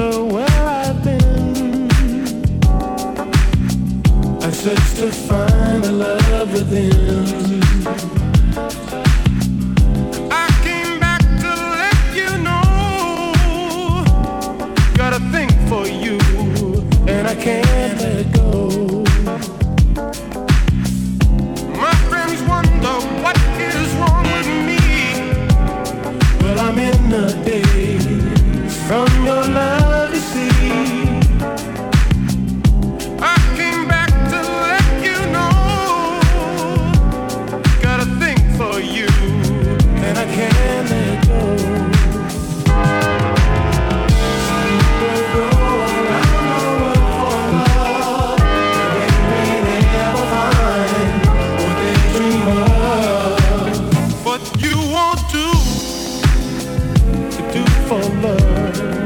wonder where I've been. I search to find the love within. I came back to let you know. Got a thing for you, and I can't let it go. My friends wonder what is wrong with me. Well, I'm in the daze from your love, you see. I came back to let you know. Got a thing for you, and I can't let it go. What you won't do to do for love.